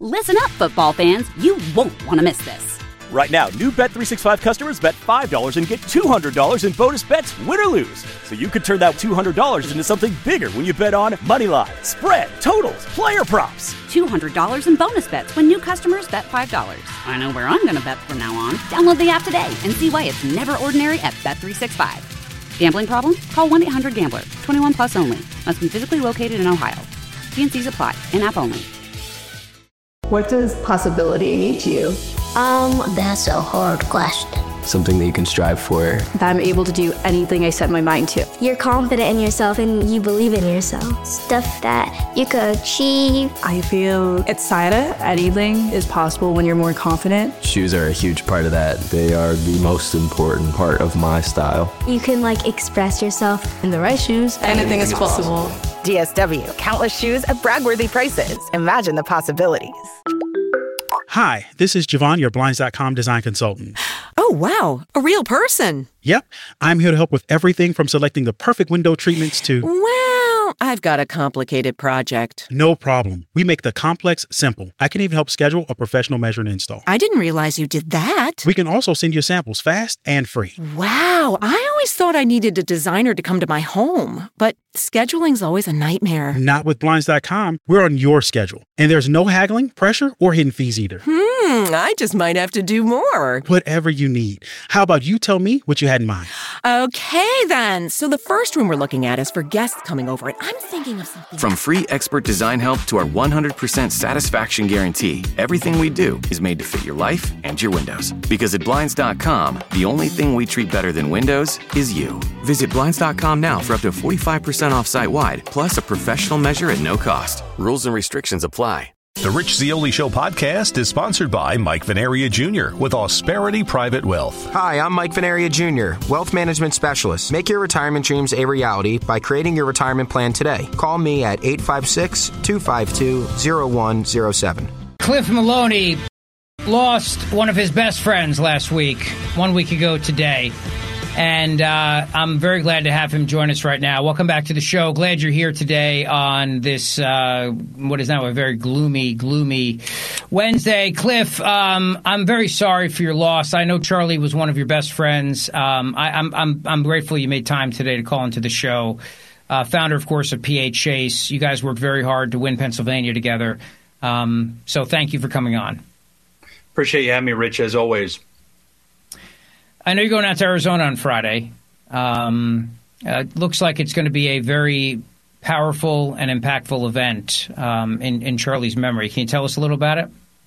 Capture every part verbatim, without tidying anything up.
Listen up, football fans. You won't want to miss this. Right now, new Bet three sixty-five customers bet five dollars and get two hundred dollars in bonus bets, win or lose. So you could turn that two hundred dollars into something bigger when you bet on money line, spread, totals, player props. two hundred dollars in bonus bets when new customers bet five dollars. I know where I'm going to bet from now on. Download the app today and see why it's never ordinary at Bet three sixty-five. Gambling problem? Call one eight hundred gambler. twenty-one plus only. Must be physically located in Ohio. T and C's apply. In-app only. What does possibility mean to you? Um, that's a hard question. Something that you can strive for. That I'm able to do anything I set my mind to. You're confident in yourself and you believe in yourself. Stuff that you could achieve. I feel excited. Anything is possible when you're more confident. Shoes are a huge part of that. They are the most important part of my style. You can like express yourself. In the right shoes, anything is possible. D S W, countless shoes at brag-worthy prices. Imagine the possibilities. Hi, this is Javon, your Blinds dot com design consultant. Oh, wow. A real person. Yep. I'm here to help with everything from selecting the perfect window treatments to... Well, I've got a complicated project. No problem. We make the complex simple. I can even help schedule a professional measure and install. I didn't realize you did that. We can also send you samples fast and free. Wow. I always thought I needed a designer to come to my home, but scheduling's always a nightmare. Not with Blinds dot com. We're on your schedule. And there's no haggling, pressure, or hidden fees either. Hmm, I just might have to do more. Whatever you need. How about you tell me what you had in mind? Okay, then. So the first room we're looking at is for guests coming over, and I'm thinking of something... From free expert design help to our one hundred percent satisfaction guarantee, everything we do is made to fit your life and your windows. Because at Blinds dot com, the only thing we treat better than windows is you. Visit Blinds dot com now for up to forty-five percent off site-wide, plus a professional measure at no cost. Rules and restrictions apply. The Rich Zeoli Show podcast is sponsored by Mike Venaria Junior with Ausperity Private Wealth. Hi, I'm Mike Venaria Junior, Wealth Management Specialist. Make your retirement dreams a reality by creating your retirement plan today. Call me at eight five six, two five two, zero one zero seven. Cliff Maloney lost one of his best friends last week, one week ago today. And uh, I'm very glad to have him join us right now. Welcome back to the show. Glad you're here today on this, uh, what is now a very gloomy, gloomy Wednesday. Cliff, um, I'm very sorry for your loss. I know Charlie was one of your best friends. Um, I, I'm, I'm, I'm grateful you made time today to call into the show. Uh, founder, of course, of P A Chase. You guys worked very hard to win Pennsylvania together. Um, so thank you for coming on. Appreciate you having me, Rich, as always. I know you're going out to Arizona on Friday. Um, uh, looks like it's going to be a very powerful and impactful event um, in, in Charlie's memory. Can you tell us a little about it?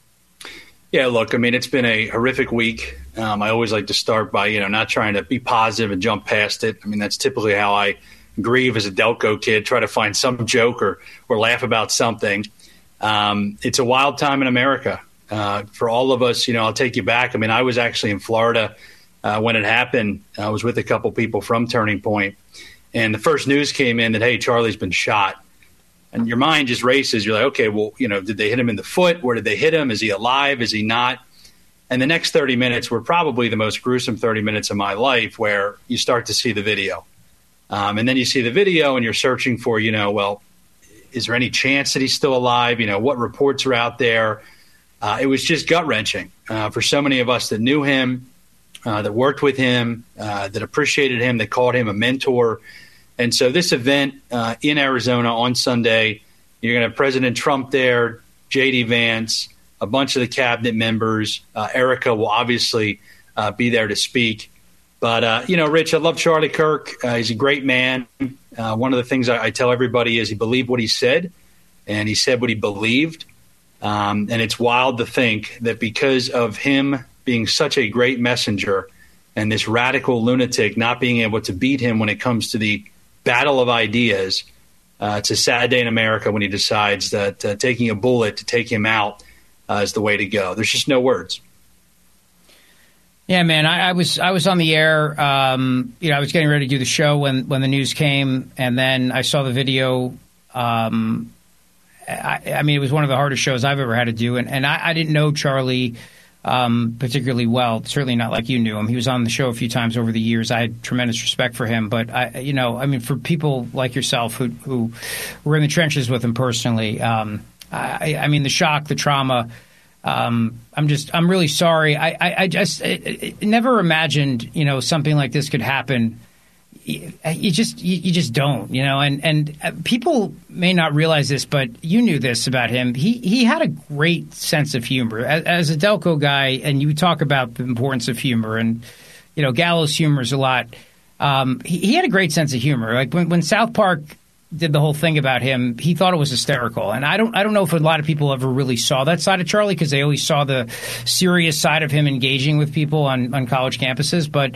Yeah, look, I mean, it's been a horrific week. Um, I always like to start by, you know, not trying to be positive and jump past it. I mean, that's typically how I grieve as a Delco kid, try to find some joke or, or laugh about something. Um, it's a wild time in America. Uh, for all of us, you know, I'll take you back. I mean, I was actually in Florida Uh, when it happened. I was with a couple people from Turning Point, and the first news came in that, hey, Charlie's been shot. And your mind just races. You're like, okay, well, you know, did they hit him in the foot? Where did they hit him? Is he alive? Is he not? And the next thirty minutes were probably the most gruesome thirty minutes of my life, where you start to see the video. Um, and then you see the video and you're searching for, you know, well, is there any chance that he's still alive? You know, what reports are out there? Uh, it was just gut-wrenching uh, for so many of us that knew him, Uh, that worked with him, uh, that appreciated him, that called him a mentor. And so this event uh, in Arizona on Sunday, you're going to have President Trump there, J D Vance, a bunch of the cabinet members. Uh, Erica will obviously uh, be there to speak. But, uh, you know, Rich, I love Charlie Kirk. Uh, he's a great man. Uh, one of the things I, I tell everybody is he believed what he said, and he said what he believed. Um, and it's wild to think that because of him being such a great messenger and this radical lunatic not being able to beat him when it comes to the battle of ideas, uh, it's a sad day in America when he decides that uh, taking a bullet to take him out uh, is the way to go. There's just no words. Yeah, man, I, I was I was on the air. Um, you know, I was getting ready to do the show when, when the news came, and then I saw the video. Um, I, I mean, it was one of the hardest shows I've ever had to do, and, and I, I didn't know Charlie Um, particularly well, certainly not like you knew him. He was on the show a few times over the years. I had tremendous respect for him. But, I, you know, I mean, for people like yourself who, who were in the trenches with him personally, um, I, I mean, the shock, the trauma. Um, I'm just, I'm really sorry. I, I, I just I, I never imagined, you know, something like this could happen. You, you just, you, you just don't, you know. And and people may not realize this, but you knew this about him. He he had a great sense of humor as, as a Delco guy, and you talk about the importance of humor, and you know, Gallows humors a lot. Um, he, he had a great sense of humor. Like when when South Park did the whole thing about him, he thought it was hysterical. And I don't I don't know if a lot of people ever really saw that side of Charlie, because they always saw the serious side of him engaging with people on, on college campuses. But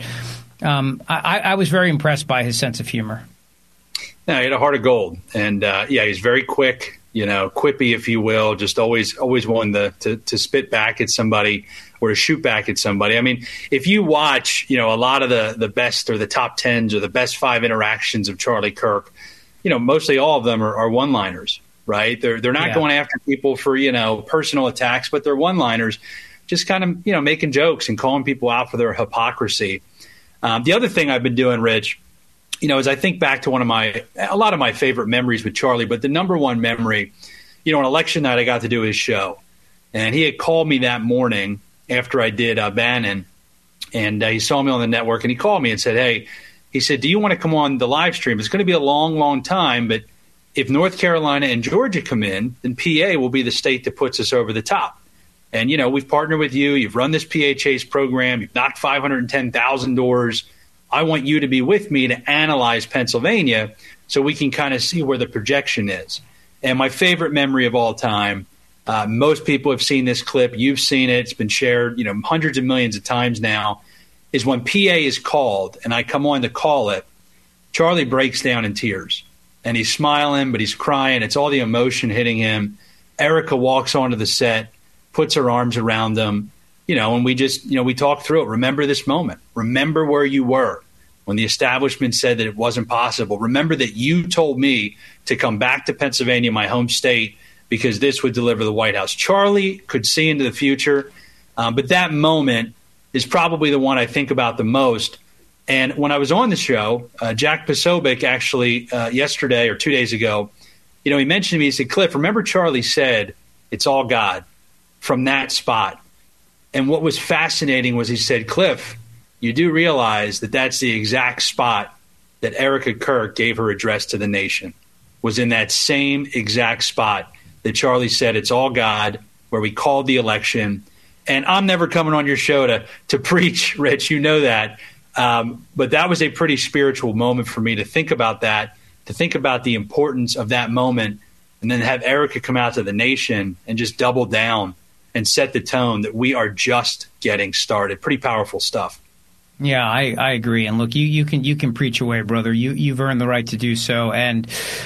um, I, I was very impressed by his sense of humor. Yeah, he had a heart of gold. And, uh, yeah, he's very quick, you know, quippy, if you will, just always always willing to, to, to spit back at somebody or to shoot back at somebody. I mean, if you watch, you know, a lot of the, the best or the top tens or the best five interactions of Charlie Kirk, you know, mostly all of them are, are one-liners, right? They're they're not yeah. going after people for, you know, personal attacks, but they're one-liners, just kind of, you know, making jokes and calling people out for their hypocrisy. Um, the other thing I've been doing, Rich, you know, as I think back to one of my, a lot of my favorite memories with Charlie, but the number one memory, you know, on election night, I got to do his show. And he had called me that morning after I did uh, Bannon, and uh, he saw me on the network, and he called me and said, hey, he said, do you want to come on the live stream? It's going to be a long, long time, but if North Carolina and Georgia come in, then P A will be the state that puts us over the top. And, you know, we've partnered with you. You've run this P A Chase program. You've knocked five hundred ten thousand doors. I want you to be with me to analyze Pennsylvania so we can kind of see where the projection is. And my favorite memory of all time, uh, most people have seen this clip. You've seen it. It's been shared, you know, hundreds of millions of times now, is when P A is called and I come on to call it, Charlie breaks down in tears. And he's smiling, but he's crying. It's all the emotion hitting him. Erica walks onto the set, puts her arms around him, you know, and we just, you know, we talked through it. Remember this moment. Remember where you were when the establishment said that it wasn't possible. Remember that you told me to come back to Pennsylvania, my home state, because this would deliver the White House. Charlie could see into the future, um, but that moment is probably the one I think about the most. And when I was on the show, uh, Jack Posobiec actually uh, yesterday or two days ago, you know, he mentioned to me, he said, Cliff, remember Charlie said, it's all God from that spot. And what was fascinating was he said, Cliff, you do realize that that's the exact spot that Erica Kirk gave her address to the nation, was in that same exact spot that Charlie said, it's all God, where we called the election. And I'm never coming on your show to to preach, Rich. You know that. Um, but that was a pretty spiritual moment for me to think about that, to think about the importance of that moment, and then have Erica come out to the nation and just double down and set the tone that we are just getting started. Pretty powerful stuff. Yeah, I, I agree. And look, you, you can you can preach away, brother. You you've earned the right to do so. And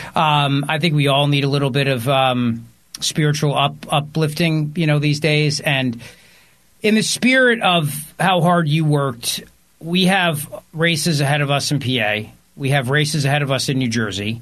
um, I think we all need a little bit of um, spiritual up uplifting, you know, these days. And in the spirit of how hard you worked, we have races ahead of us in P A. We have races ahead of us in New Jersey,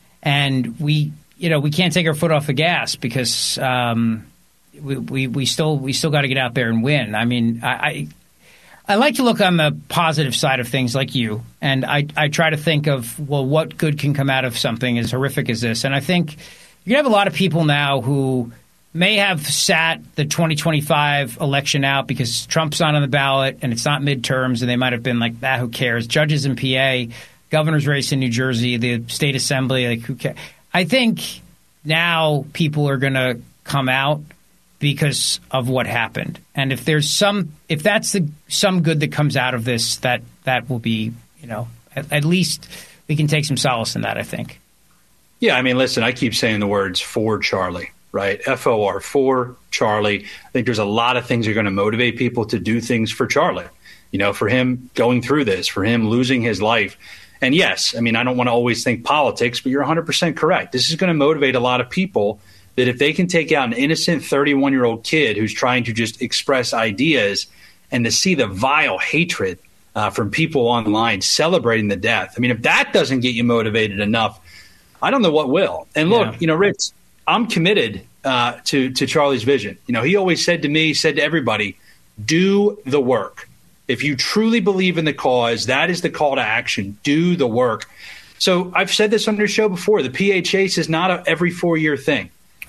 and we, you know, we can't take our foot off the gas because um, we, we we still we still got to get out there and win. I mean, I, I I like to look on the positive side of things, like you, and I I try to think of, well, what good can come out of something as horrific as this. And I think you have a lot of people now who may have sat the twenty twenty-five election out because Trump's not on the ballot and it's not midterms, and they might have been like, ah, who cares? Judges in P A, governor's race in New Jersey, the state assembly, like, who cares? I think now people are going to come out because of what happened. And if there's some, if that's the, some good that comes out of this, that that will be, you know, at, at least we can take some solace in that, I think. Yeah, I mean, listen, I keep saying the words for Charlie. Right. F O R, for Charlie. I think there's a lot of things that are going to motivate people to do things for Charlie, you know, for him going through this, for him losing his life. And yes, I mean, I don't want to always think politics, but you're one hundred percent correct. This is going to motivate a lot of people that if they can take out an innocent thirty-one-year-old kid who's trying to just express ideas, and to see the vile hatred uh, from people online celebrating the death. I mean, if that doesn't get you motivated enough, I don't know what will. And look, yeah. you know, Rich, I'm committed uh, to to Charlie's vision. You know, he always said to me, said to everybody, do the work. If you truly believe in the cause, that is the call to action. Do the work. So I've said this on your show before. The P A Chase is not a every four-year thing.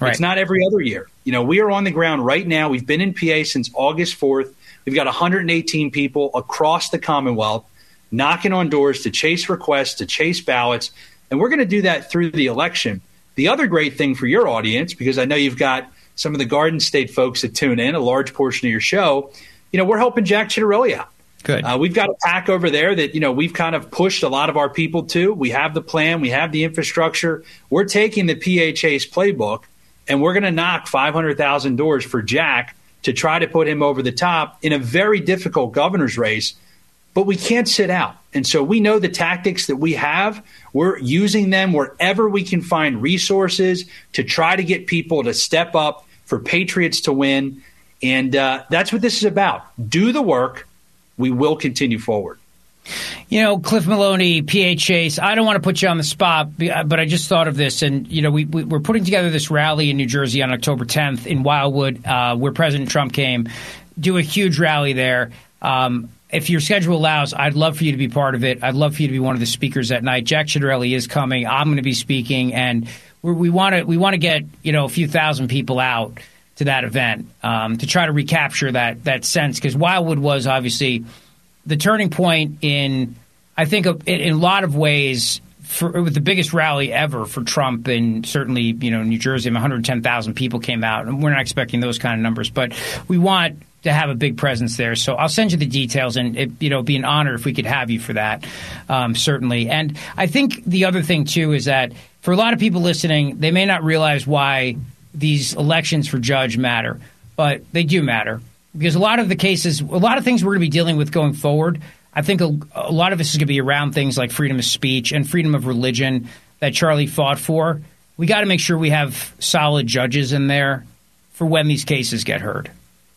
Right. It's not every other year. You know, we are on the ground right now. We've been in P A since August fourth. We've got one hundred eighteen people across the Commonwealth knocking on doors to chase requests, to chase ballots, and we're going to do that through the election. The other great thing for your audience, because I know you've got some of the Garden State folks that tune in, a large portion of your show, you know, we're helping Jack Ciattarelli out. Good. Uh, we've got a pack over there that, you know, we've kind of pushed a lot of our people to. We have the plan. We have the infrastructure. We're taking the P A Chase playbook, and we're going to knock five hundred thousand doors for Jack to try to put him over the top in a very difficult governor's race. But we can't sit out. And so we know the tactics that we have. We're using them wherever we can find resources to try to get people to step up, for Patriots to win. And uh, that's what this is about. Do the work. We will continue forward. You know, Cliff Maloney, P A Chase, I don't want to put you on the spot, but I just thought of this. And, you know, we, we, we're putting together this rally in New Jersey on October tenth in Wildwood, uh, where President Trump came. Do a huge rally there. Um, if your schedule allows, I'd love for you to be part of it. I'd love for you to be one of the speakers that night. Jack Ciattarelli is coming. I'm going to be speaking. And we're, we want to we want to get, you know, a few thousand people out to that event um, to try to recapture that that sense, because Wildwood was obviously the turning point in, I think, in, in a lot of ways, for, it was the biggest rally ever for Trump, and certainly, you know, New Jersey, one hundred ten thousand people came out, and we're not expecting those kind of numbers, but we want to have a big presence there. So I'll send you the details, and it, you know, it'd be an honor if we could have you for that, um, certainly. And I think the other thing too is that for a lot of people listening, they may not realize why these elections for judge matter, but they do matter, because a lot of the cases, a lot of things we're going to be dealing with going forward, I think a, a lot of this is going to be around things like freedom of speech and freedom of religion that Charlie fought for. We got to make sure we have solid judges in there for when these cases get heard.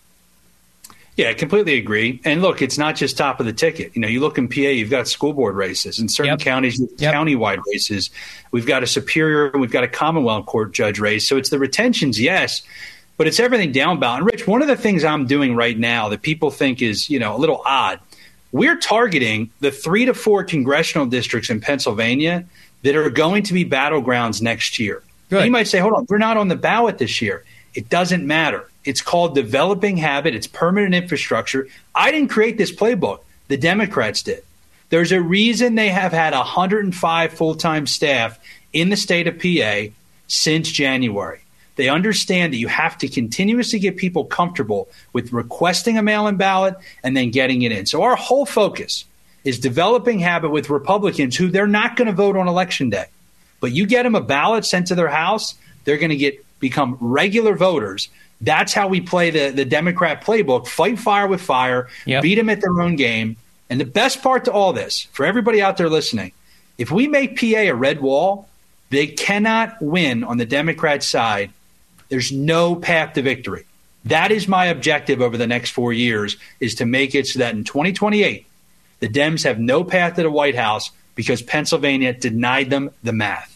Yeah, I completely agree. And look, it's not just top of the ticket. You know, you look in P A, you've got school board races. In certain Yep. counties, Yep. countywide races. We've got a Superior, we've got a Commonwealth Court judge race. So it's the retentions, yes, but it's everything down ballot. And Rich, one of the things I'm doing right now that people think is, you know, a little odd, we're targeting the three to four congressional districts in Pennsylvania that are going to be battlegrounds next year. You might say, hold on, we're not on the ballot this year. It doesn't matter. It's called developing habit. It's permanent infrastructure. I didn't create this playbook. The Democrats did. There's a reason they have had one hundred five full-time staff in the state of P A since January. They understand that you have to continuously get people comfortable with requesting a mail-in ballot and then getting it in. So our whole focus is developing habit with Republicans who they're not going to vote on Election Day. But you get them a ballot sent to their house, they're going to get become regular voters. That's how we play the, the Democrat playbook, fight fire with fire, Yep. beat them at their own game. And the best part to all this, for everybody out there listening, if we make P A a red wall, they cannot win on the Democrat side. There's no path to victory. That is my objective over the next four years, is to make it so that in twenty twenty-eight, the Dems have no path to the White House because Pennsylvania denied them the math.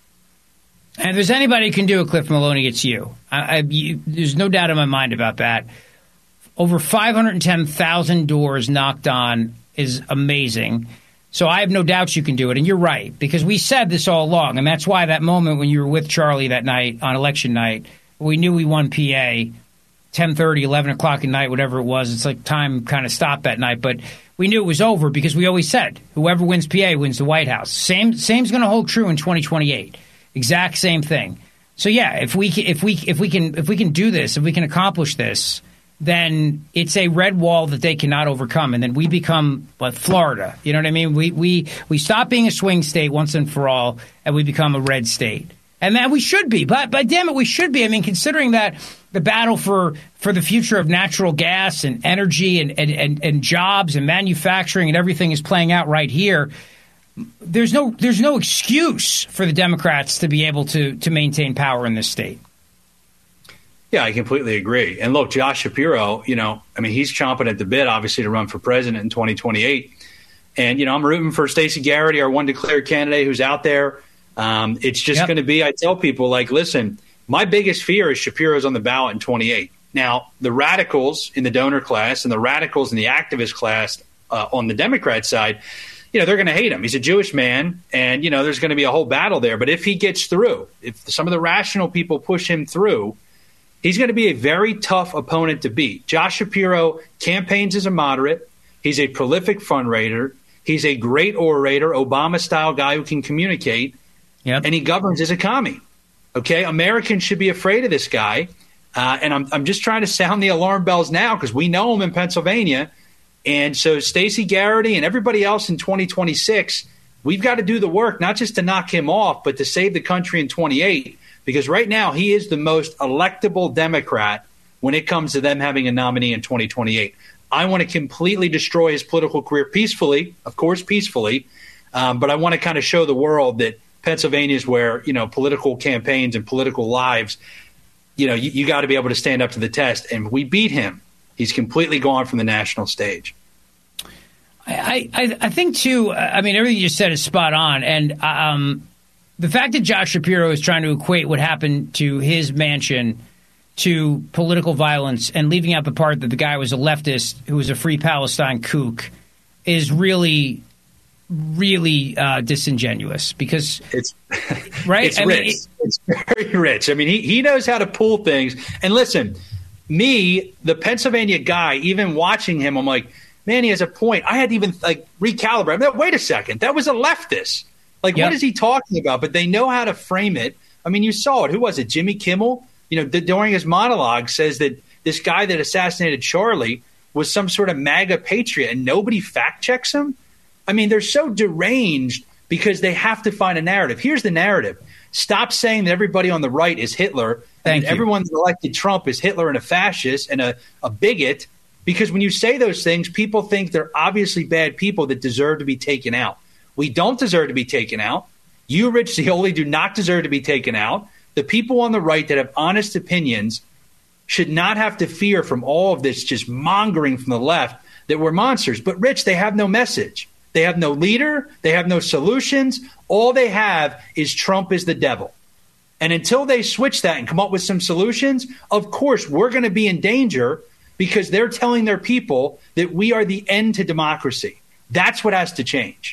And if there's anybody who can do it, Cliff Maloney, it's you. I, I, you. There's no doubt in my mind about that. Over five hundred ten thousand doors knocked on is amazing. So I have no doubts you can do it. And you're right, because we said this all along. And that's why that moment when you were with Charlie that night on election night, we knew we won P A, ten thirty, eleven o'clock at night, whatever it was. It's like time kind of stopped that night. But we knew it was over because we always said whoever wins P A wins the White House. Same, same's going to hold true in twenty twenty-eight. Exact same thing. So yeah, if we if we if we can if we can do this, if we can accomplish this, then it's a red wall that they cannot overcome, and then we become what Florida. You know what I mean? We we we stop being a swing state once and for all, and we become a red state, and that we should be. But but damn it, we should be. I mean, considering that the battle for for the future of natural gas and energy and and and, and jobs and manufacturing and everything is playing out right here. There's no there's no excuse for the Democrats to be able to to maintain power in this state. Yeah, I completely agree. And look, Josh Shapiro, you know, I mean, he's chomping at the bit, obviously, to run for president in twenty twenty-eight. And, you know, I'm rooting for Stacey Garrity, our one declared candidate who's out there. Um, it's just Yep. going to be, I tell people, like, listen, my biggest fear is Shapiro's on the ballot in twenty-eight. Now, the radicals in the donor class and the radicals in the activist class uh, on the Democrat side, you know, they're going to hate him. He's a Jewish man, and, you know, there's going to be a whole battle there. But if he gets through, if some of the rational people push him through, he's going to be a very tough opponent to beat. Josh Shapiro campaigns as a moderate. He's a prolific fundraiser. He's a great orator, Obama-style guy who can communicate, yep. and he governs as a commie. Okay, Americans should be afraid of this guy, uh, and I'm I'm just trying to sound the alarm bells now because we know him in Pennsylvania, and so Stacey Garrity and everybody else in twenty twenty-six, we've got to do the work, not just to knock him off, but to save the country in twenty-eight, because right now he is the most electable Democrat when it comes to them having a nominee in twenty twenty-eight. I want to completely destroy his political career peacefully, of course, peacefully. Um, but I want to kind of show the world that Pennsylvania is where, you know, political campaigns and political lives, you know, you, you got to be able to stand up to the test. And we beat him. He's completely gone from the national stage. I, I, I think, too, I mean, everything you said is spot on. And um, the fact that Josh Shapiro is trying to equate what happened to his mansion to political violence and leaving out the part that the guy was a leftist who was a free Palestine kook is really, really uh, disingenuous because it's right. It's I rich. Mean, it, it's very rich. I mean, he, he knows how to pull things. And listen, me, the Pennsylvania guy, even watching him, I'm like, man, he has a point. I had to even like recalibrate. I'm like, wait a second. That was a leftist. Like, yep. What is he talking about? But they know how to frame it. I mean, you saw it. Who was it? Jimmy Kimmel? You know, during his monologue says that this guy that assassinated Charlie was some sort of MAGA patriot and nobody fact checks him. I mean, they're so deranged because they have to find a narrative. Here's the narrative. Stop saying that everybody on the right is Hitler Thank and you. everyone that elected Trump is Hitler and a fascist and a, a bigot, because when you say those things, people think they're obviously bad people that deserve to be taken out. We don't deserve to be taken out. You, Rich Zeoli, do not deserve to be taken out. The people on the right that have honest opinions should not have to fear from all of this just mongering from the left that we're monsters. But, Rich, they have no message. They have no leader. They have no solutions. All they have is Trump is the devil. And until they switch that and come up with some solutions, of course, we're going to be in danger because they're telling their people that we are the end to democracy. That's what has to change.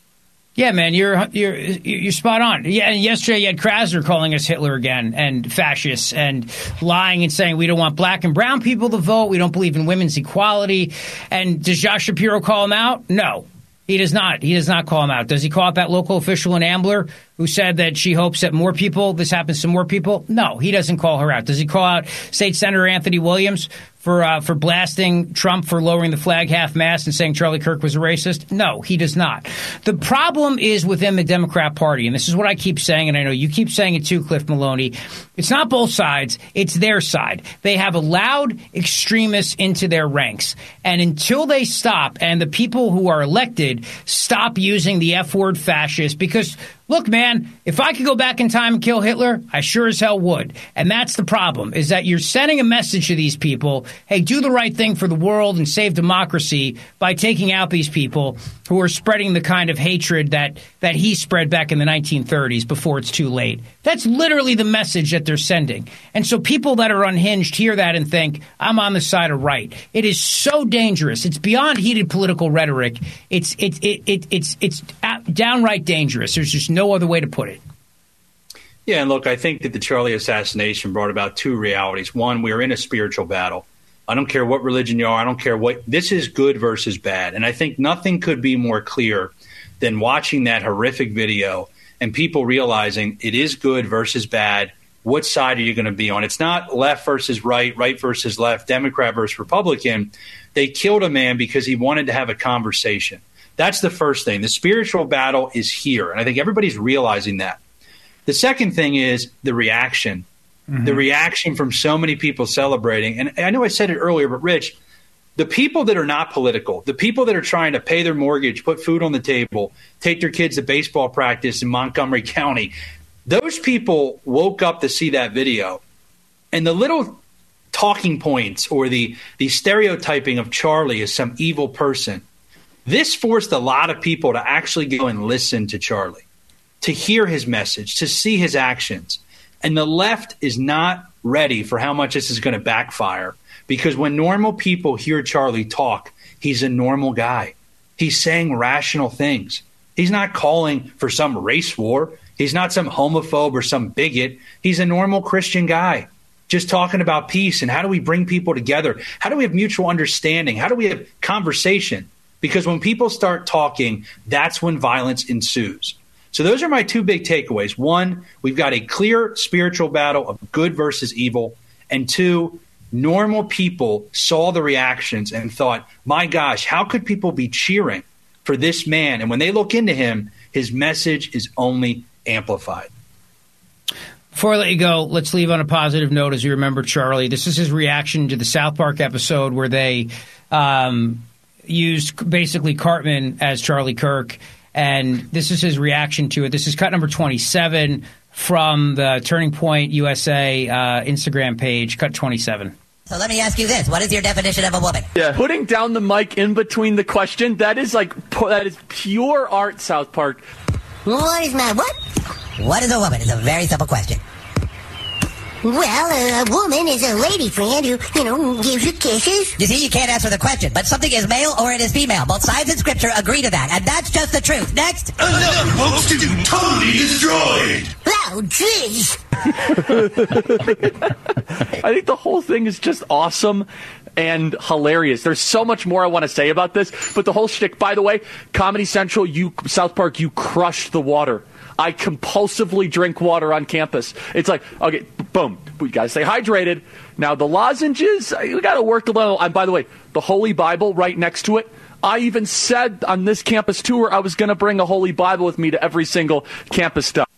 Yeah, man, you're you're you're spot on. Yeah, and yesterday you had Krasner calling us Hitler again and fascists and lying and saying we don't want black and brown people to vote. We don't believe in women's equality. And does Josh Shapiro call him out? No, he does not. He does not call him out. Does he call out that local official in Ambler who said that she hopes that more people, this happens to more people? No, he doesn't call her out. Does he call out State Senator Anthony Williams for uh, for blasting Trump for lowering the flag half-mast and saying Charlie Kirk was a racist? No, he does not. The problem is within the Democrat Party, and this is what I keep saying, and I know you keep saying it too, Cliff Maloney. It's not both sides. It's their side. They have allowed extremists into their ranks. And until they stop and the people who are elected stop using the F-word fascist, because look, man, if I could go back in time and kill Hitler, I sure as hell would. And that's the problem, is that you're sending a message to these people, hey, do the right thing for the world and save democracy by taking out these people who are spreading the kind of hatred that, that he spread back in the nineteen thirties before it's too late. That's literally the message that they're sending. And so people that are unhinged hear that and think, I'm on the side of right. It is so dangerous. It's beyond heated political rhetoric. It's, it, it, it, it's, it's downright dangerous. There's just no other way to put it. Yeah, and look, I think that the Charlie assassination brought about two realities. One, we are in a spiritual battle. I don't care what religion you are. I don't care what. This is good versus bad. And I think nothing could be more clear than watching that horrific video and people realizing it is good versus bad. What side are you going to be on? It's not left versus right, right versus left, Democrat versus Republican. They killed a man because he wanted to have a conversation. That's the first thing. The spiritual battle is here. And I think everybody's realizing that. The second thing is the reaction. Mm-hmm. The reaction from so many people celebrating. And I know I said it earlier, but Rich, the people that are not political, the people that are trying to pay their mortgage, put food on the table, take their kids to baseball practice in Montgomery County, those people woke up to see that video. And the little talking points or the, the stereotyping of Charlie as some evil person, this forced a lot of people to actually go and listen to Charlie, to hear his message, to see his actions. And the left is not ready for how much this is going to backfire, because when normal people hear Charlie talk, he's a normal guy. he's saying rational things. He's not calling for some race war. He's not some homophobe or some bigot. He's a normal Christian guy just talking about peace and how do we bring people together? How do we have mutual understanding? How do we have conversation? Because when people start talking, that's when violence ensues. So those are my two big takeaways. One, we've got a clear spiritual battle of good versus evil. And two, normal people saw the reactions and thought, my gosh, how could people be cheering for this man? And when they look into him, his message is only amplified. Before I let you go, let's leave on a positive note as you remember Charlie. This is his reaction to the South Park episode where they um, used basically Cartman as Charlie Kirk. And this is his reaction to it. This is cut number twenty-seven from the Turning Point U S A uh, Instagram page, cut twenty-seven. So let me ask you this. What is your definition of a woman? Yeah. Putting down the mic in between the question, that is like, that is pure art, South Park. What is my what? What is a woman? It's a very simple question. Well, a woman is a lady friend who, you know, gives you kisses. You see, you can't answer the question, but something is male or it is female. Both sides in Scripture agree to that, and that's just the truth. Next. Enough, folks, to do totally destroyed. Oh, jeez. I think the whole thing is just awesome and hilarious. There's so much more I want to say about this, but the whole shtick, by the way, Comedy Central, you, South Park, you crushed the water. I compulsively drink water on campus. It's like, okay, boom, we got to stay hydrated. Now, the lozenges, we got to work a little. And by the way, the Holy Bible right next to it. I even said on this campus tour I was going to bring a Holy Bible with me to every single campus stuff.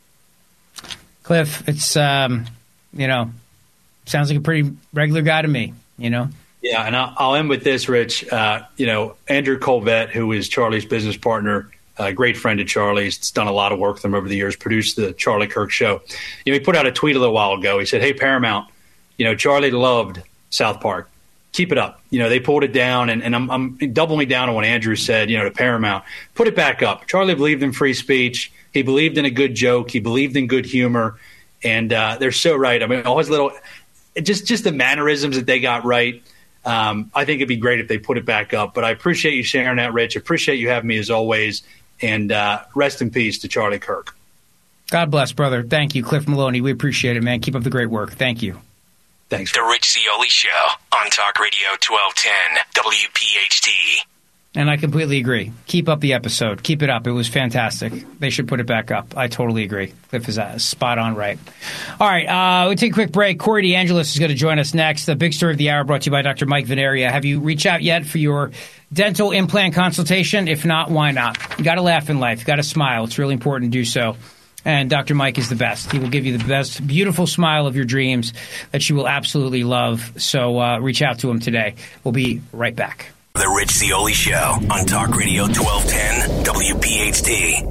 Cliff, it's, um, you know, sounds like a pretty regular guy to me, you know? Yeah, and I'll, I'll end with this, Rich. Uh, you know, Andrew Colvett, who is Charlie's business partner, a great friend of Charlie's, it's done a lot of work with him over the years, produced the Charlie Kirk Show. You know, he put out a tweet a little while ago. He said, hey, Paramount, you know, Charlie loved South Park. Keep it up. You know, they pulled it down, and, and I'm, I'm doubling down on what Andrew said, you know, to Paramount. Put it back up. Charlie believed in free speech. He believed in a good joke. He believed in good humor. And uh, they're so right. I mean, all his little – just just the mannerisms that they got right. Um, I think it'd be great if they put it back up. But I appreciate you sharing that, Rich. Appreciate you having me as always. And uh, rest in peace to Charlie Kirk. God bless, brother. Thank you, Cliff Maloney. We appreciate it, man. Keep up the great work. Thank you. Thanks. The Rich Zeoli Show on Talk Radio twelve ten W P H T. And I completely agree. Keep up the episode. Keep it up. It was fantastic. They should put it back up. I totally agree. Cliff is uh, spot on right. All right. Uh, we'll take a quick break. Corey DeAngelis is going to join us next. The big story of the hour brought to you by Doctor Mike Veneria. Have you reached out yet for your dental implant consultation? If not, why not? You got to laugh in life. You got to smile. It's really important to do so. And Doctor Mike is the best. He will give you the best, beautiful smile of your dreams that you will absolutely love. So uh, reach out to him today. We'll be right back. The Rich Zeoli Show on Talk Radio twelve ten W P H T.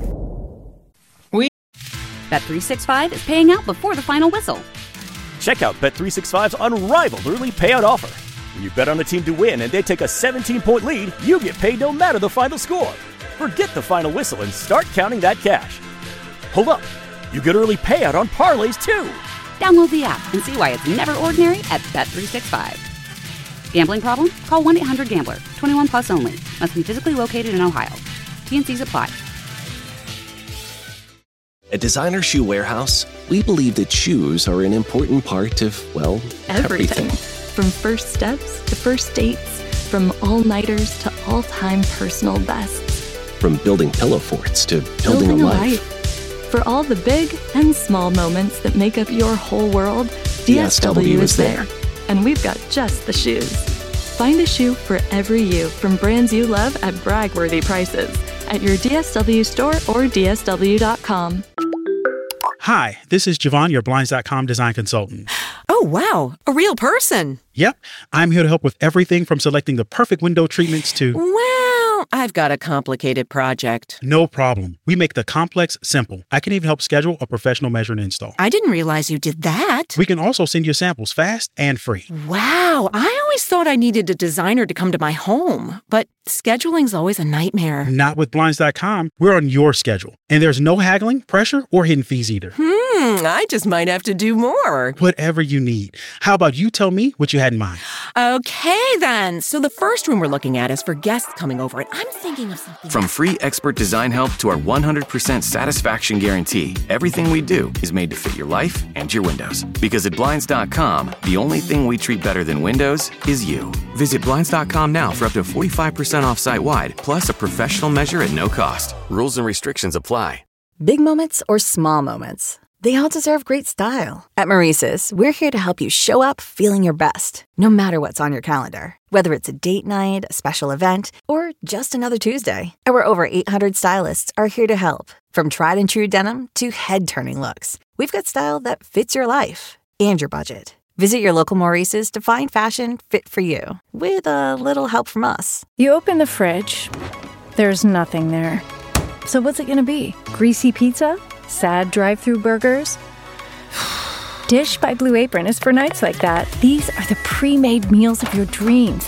We Bet three sixty-five is paying out before the final whistle. Check out Bet three sixty-five's unrivaled early payout offer. When you bet on a team to win and they take a seventeen-point lead, you get paid no matter the final score. Forget the final whistle and start counting that cash. Hold up. You get early payout on parlays, too. Download the app and see why it's never ordinary at Bet three sixty-five. Gambling problem? Call one eight hundred gambler. twenty-one plus only. Must be physically located in Ohio. T N Cs apply. At Designer Shoe Warehouse, we believe that shoes are an important part of, well, everything. everything. From first steps to first dates, from all-nighters to all-time personal bests. From building pillow forts to building, building a, a life. life. For all the big and small moments that make up your whole world, D S W, D S W is there. there. And we've got just the shoes. Find a shoe for every you from brands you love at brag-worthy prices at your D S W store or D S W dot com. Hi, this is Javon, your Blinds dot com design consultant. Oh, wow. A real person. Yep. I'm here to help with everything from selecting the perfect window treatments to... Well, I've got a complicated project. No problem. We make the complex simple. I can even help schedule a professional measure and install. I didn't realize you did that. We can also send you samples fast and free. Wow. I always thought I needed a designer to come to my home, but scheduling's always a nightmare. Not with Blinds dot com. We're on your schedule. And there's no haggling, pressure, or hidden fees either. Hmm. Hmm, I just might have to do more. Whatever you need. How about you tell me what you had in mind? Okay, then. So the first room we're looking at is for guests coming over, and I'm thinking of something. From free expert design help to our one hundred percent satisfaction guarantee, everything we do is made to fit your life and your windows. Because at Blinds dot com, the only thing we treat better than windows is you. Visit Blinds dot com now for up to forty-five percent off site-wide, plus a professional measure at no cost. Rules and restrictions apply. Big moments or small moments, they all deserve great style. At Maurice's, we're here to help you show up feeling your best, no matter what's on your calendar. Whether it's a date night, a special event, or just another Tuesday, our over eight hundred stylists are here to help. From tried and true denim to head-turning looks, we've got style that fits your life and your budget. Visit your local Maurice's to find fashion fit for you, with a little help from us. You open the fridge, there's nothing there. So what's it gonna be? Greasy pizza? Sad drive-thru burgers? Dish by Blue Apron is for nights like that. These are the pre-made meals of your dreams.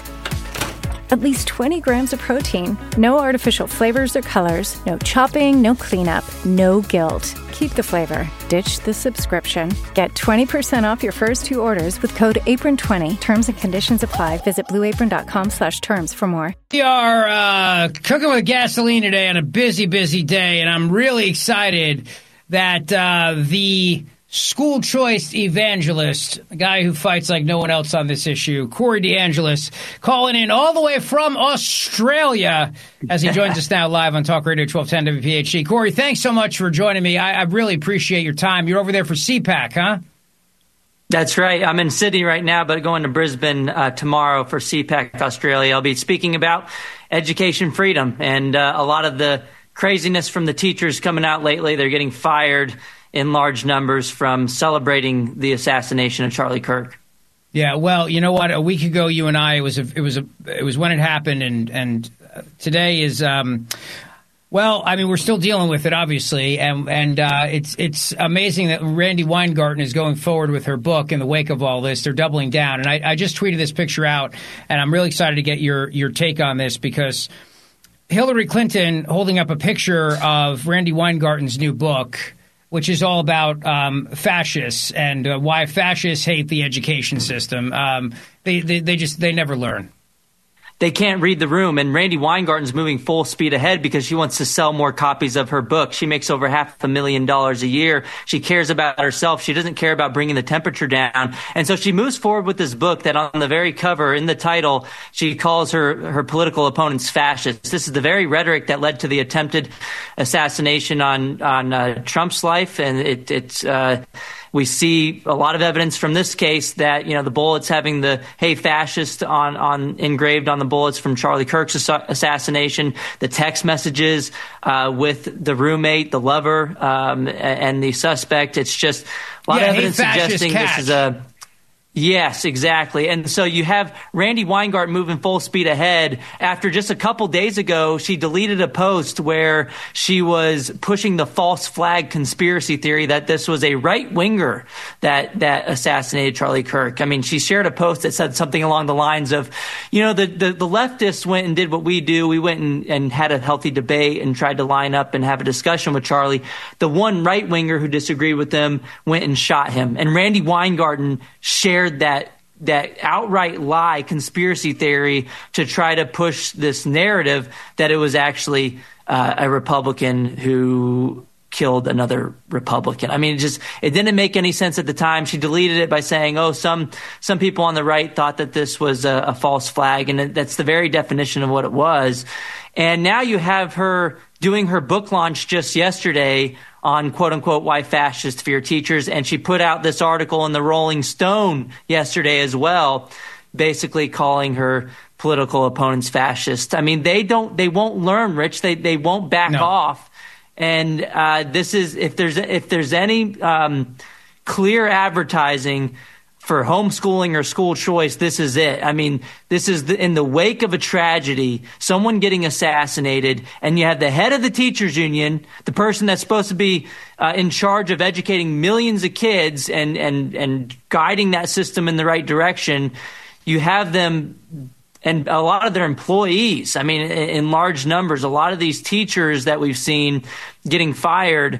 At least twenty grams of protein, no artificial flavors or colors, no chopping, no cleanup, no guilt. Keep the flavor. Ditch the subscription. Get twenty percent off your first two orders with code apron twenty. Terms and conditions apply. Visit blue apron dot com slash terms for more. We are uh, cooking with gasoline today on a busy, busy day, and I'm really excited that uh, the school choice evangelist, a guy who fights like no one else on this issue, Corey DeAngelis, calling in all the way from Australia as he joins us now live on Talk Radio twelve ten W P H T. Corey, thanks so much for joining me. I, I really appreciate your time. You're over there for C PAC, huh? That's right. I'm in Sydney right now, but going to Brisbane uh, tomorrow for C PAC Australia. I'll be speaking about education freedom and uh, a lot of the craziness from the teachers coming out lately. They're getting fired in large numbers from celebrating the assassination of Charlie Kirk. Yeah, well, you know what? A week ago, you and I, it was a, it was a, it was when it happened, and and today is, um, well, I mean, we're still dealing with it, obviously, and and uh, it's it's amazing that Randi Weingarten is going forward with her book in the wake of all this. They're doubling down, and I, I just tweeted this picture out, and I'm really excited to get your your take on this because Hillary Clinton holding up a picture of Randi Weingarten's new book, which is all about um, fascists and uh, why fascists hate the education system. Um, they, they they just they never learn. They can't read the room, and Randi Weingarten's moving full speed ahead because she wants to sell more copies of her book. She makes over half a million dollars a year. She cares about herself. She doesn't care about bringing the temperature down. And so she moves forward with this book that on the very cover, in the title, she calls her, her political opponents fascists. This is the very rhetoric that led to the attempted assassination on, on uh, Trump's life, and it, it's... Uh, We see a lot of evidence from this case that, you know, the bullets having the "Hey Fascist" on, on engraved on the bullets from Charlie Kirk's ass- assassination, the text messages uh, with the roommate, the lover, um, and the suspect. It's just a lot yeah, of evidence suggesting catch. this is a... Yes, exactly. And so you have Randi Weingarten moving full speed ahead. After just a couple days ago, she deleted a post where she was pushing the false flag conspiracy theory that this was a right-winger that, that assassinated Charlie Kirk. I mean, she shared a post that said something along the lines of, you know, the, the, the leftists went and did what we do. We went and, and had a healthy debate and tried to line up and have a discussion with Charlie. The one right-winger who disagreed with them went and shot him. And Randi Weingarten shared that that outright lie conspiracy theory to try to push this narrative that it was actually uh, a Republican who killed another Republican. I mean, it just it didn't make any sense at the time. She deleted it by saying, "Oh, some some people on the right thought that this was a, a false flag," and that's the very definition of what it was. And now you have her doing her book launch just yesterday on quote unquote why fascists fear teachers, and she put out this article in the Rolling Stone yesterday as well, basically calling her political opponents fascist. I mean, they don't they won't learn, Rich. They they won't back no. off. And uh, this is if there's if there's any um, clear advertising for homeschooling or school choice, this is it. I mean, this is the, in the wake of a tragedy, someone getting assassinated, and you have the head of the teachers union, the person that's supposed to be uh, in charge of educating millions of kids and, and, and guiding that system in the right direction. You have them and a lot of their employees, I mean, in, in large numbers, a lot of these teachers that we've seen getting fired,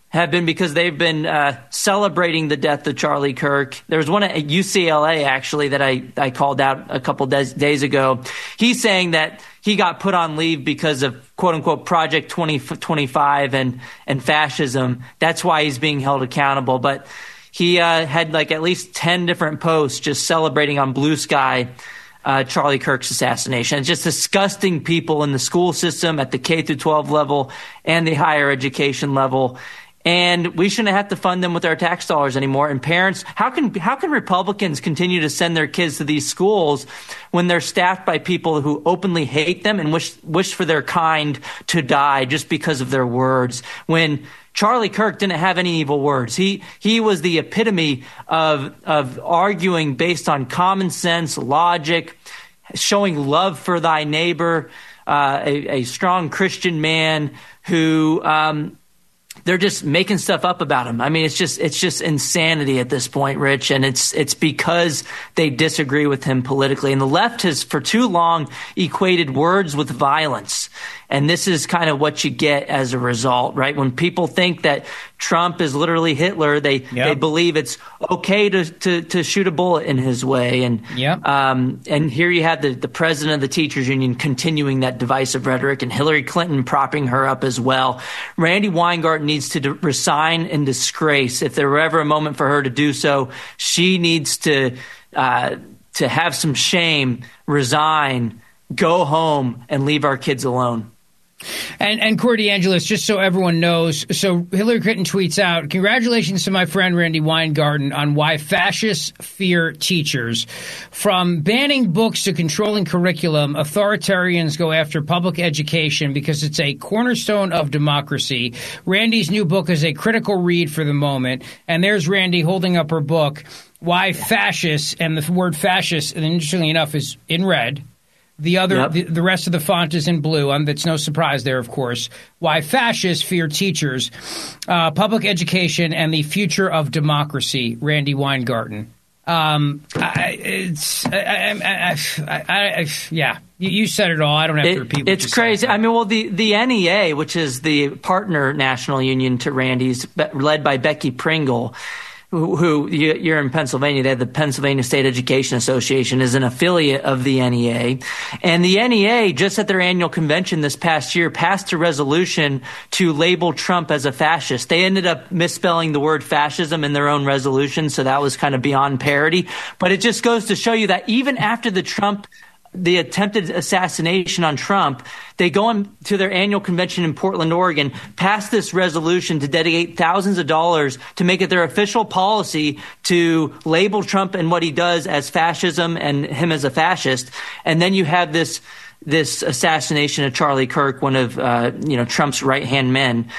have been because they've been uh, celebrating the death of Charlie Kirk. There was one at U C L A, actually, that I, I called out a couple days, days ago. He's saying that he got put on leave because of, quote-unquote, Project twenty twenty-five and, and fascism. That's why he's being held accountable. But he uh, had like at least ten different posts just celebrating on Blue Sky uh, Charlie Kirk's assassination. It's just disgusting people in the school system at the K through twelve level and the higher education level. And we shouldn't have to fund them with our tax dollars anymore. And parents, how can how can Republicans continue to send their kids to these schools when they're staffed by people who openly hate them and wish wish for their kind to die just because of their words? When Charlie Kirk didn't have any evil words. He he was the epitome of of arguing based on common sense, logic, showing love for thy neighbor, uh, a, a strong Christian man who um, they're just making stuff up about him. I mean, it's just it's just insanity at this point, Rich, and it's it's because they disagree with him politically. And the left has for too long equated words with violence. And this is kind of what you get as a result, right? When people think that Trump is literally Hitler, they yep. they believe it's okay to, to, to shoot a bullet in his way. And yep. um, and here you have the, the president of the teachers union continuing that divisive rhetoric, and Hillary Clinton propping her up as well. Randi Weingarten needs to d- resign in disgrace. If there were ever a moment for her to do so, she needs to uh, to have some shame, resign, go home, and leave our kids alone. And, and Corey DeAngelis, just so everyone knows, so Hillary Clinton tweets out, congratulations to my friend Randi Weingarten on why fascists fear teachers. From banning books to controlling curriculum, authoritarians go after public education because it's a cornerstone of democracy. Randi's new book is a critical read for the moment. And there's Randi holding up her book, Why Fascists, and the word fascist, and interestingly enough, is in red. The other, yep. the, the rest of the font is in blue. Um, that's no surprise there, of course. Why fascists fear teachers, uh, public education, and the future of democracy. Randi Weingarten. Um, I, it's, I, I, I, I, I, yeah, you, you said it all. I don't have it, to repeat. What it's you crazy. said. I mean, well, the the N E A, which is the partner national union to Randi's, led by Becky Pringle, who, who you're in Pennsylvania, they have the Pennsylvania State Education Association, is an affiliate of the N E A. And the N E A, just at their annual convention this past year, passed a resolution to label Trump as a fascist. They ended up misspelling the word fascism in their own resolution, so that was kind of beyond parody. But it just goes to show you that even after the Trump the attempted assassination on Trump, they go on to their annual convention in Portland, Oregon, pass this resolution to dedicate thousands of dollars to make it their official policy to label Trump and what he does as fascism and him as a fascist. And then you have this this assassination of Charlie Kirk, one of uh, you know Trump's right-hand men.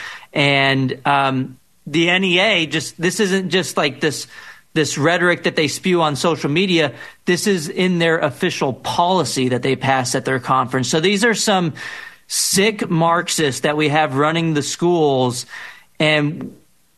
And um, the N E A, just this isn't just like this this rhetoric that they spew on social media. This is in their official policy that they passed at their conference. So these are some sick Marxists that we have running the schools, and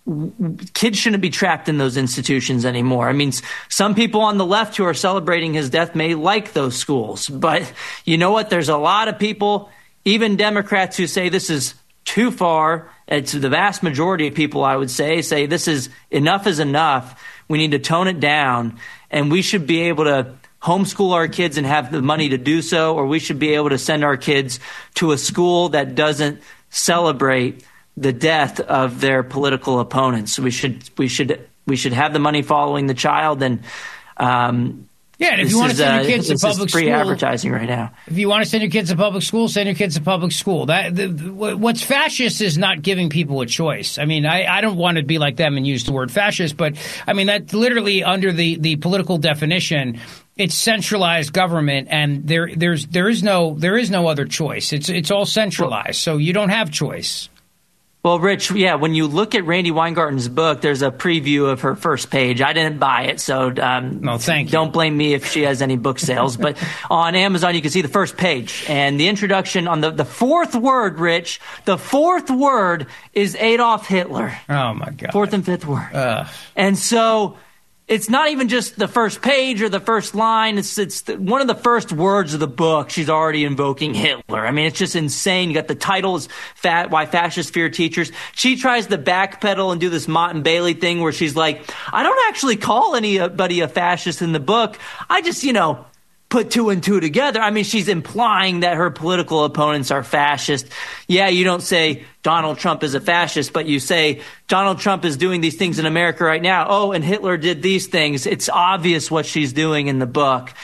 kids shouldn't be trapped in those institutions anymore. I mean, some people on the left who are celebrating his death may like those schools, but you know what? There's a lot of people, even Democrats, who say this is too far. It's the vast majority of people, I would say, say this is enough is enough. We need to tone it down, and we should be able to homeschool our kids and have the money to do so, or we should be able to send our kids to a school that doesn't celebrate the death of their political opponents. We should we should we should have the money following the child, and um, yeah. And if you want to send your kids uh, to public free school, advertising right now. If you want to send your kids to public school, send your kids to public school. That the, what's fascist is not giving people a choice. I mean, I, I don't want to be like them and use the word fascist, but I mean that's literally under the, the political definition. It's centralized government, and there there's there is no there is no other choice. It's it's all centralized, so you don't have choice. Well, Rich, yeah, when you look at Randi Weingarten's book, there's a preview of her first page. I didn't buy it, so um, no, thank you. Don't blame me if she has any book sales. But on Amazon, you can see the first page. And the introduction on the, the fourth word, Rich, the fourth word is Adolf Hitler. Oh, my God. Fourth and fifth word. Ugh. And so it's not even just the first page or the first line. It's it's the, one of the first words of the book. She's already invoking Hitler. I mean, it's just insane. You got the title is Fat, Why Fascists Fear Teachers. She tries to backpedal and do this Mott and Bailey thing where she's like, I don't actually call anybody a fascist in the book. I just, you know, put two and two together. I mean, she's implying that her political opponents are fascist. Yeah, you don't say Donald Trump is a fascist, but you say Donald Trump is doing these things in America right now. Oh, and Hitler did these things. It's obvious what she's doing in the book.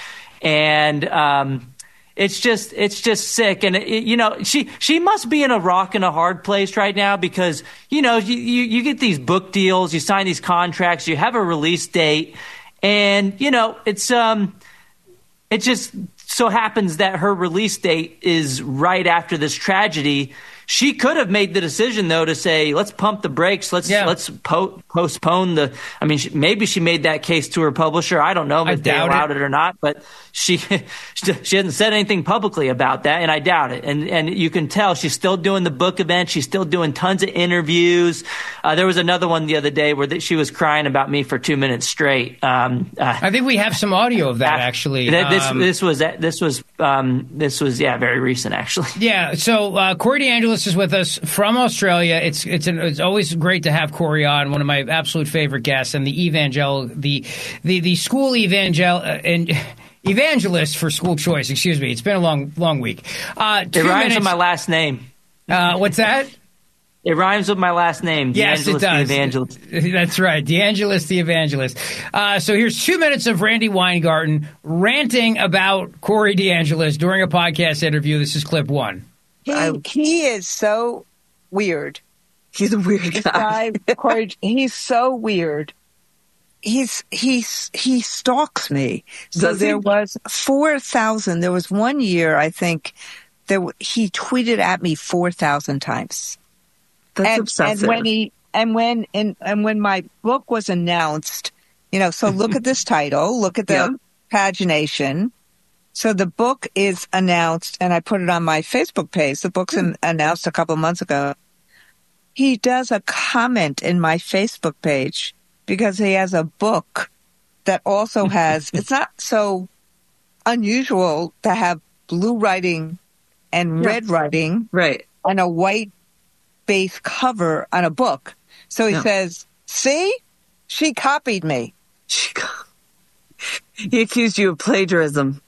And um, it's just it's just sick. And, it, you know, she she must be in a rock and a hard place right now because, you know, you, you, you get these book deals, you sign these contracts, you have a release date. And, you know, it's um. It just so happens that her release date is right after this tragedy. She could have made the decision, though, to say, let's pump the brakes. Let's yeah. let's po- postpone the – I mean, she, maybe she made that case to her publisher. I don't know if they allowed it. it or not, but she she hasn't said anything publicly about that, and I doubt it. And and you can tell she's still doing the book event. She's still doing tons of interviews. Uh, there was another one the other day where th- she was crying about me for two minutes straight. Um, uh, I think we have some audio of that, actually. Th- this, um, this was – this was um, this was, yeah, very recent, actually. Yeah, so uh, Corey DeAngelis is with us from Australia. It's it's an, it's always great to have Corey on, one of my absolute favorite guests, and the evangel the the the school evangel uh, and evangelist for school choice. Excuse me. It's been a long long week. Uh, it rhymes minutes. with my last name. Uh, what's that? It rhymes with my last name. Yes, it does. The Evangelist. That's right. DeAngelis the Evangelist. Uh, so here's two minutes of Randy Weingarten ranting about Corey DeAngelis during a podcast interview. This is clip one. He, he is so weird. He's a weird This guy. guy Corey, he's so weird. He's he's he stalks me. So Does there he? was four thousand. There was one year, I think, there he tweeted at me four thousand times. That's and, obsessive. And when he and when and, and when my book was announced, you know, so look at this title, look at the Yeah. pagination. So the book is announced, and I put it on my Facebook page. The book's an, announced a couple of months ago. He does a comment in my Facebook page because he has a book that also has, it's not so unusual to have blue writing and Yeah. red writing Right. on a white base cover on a book. So he Yeah. says, see, she copied me. She co- he accused you of plagiarism.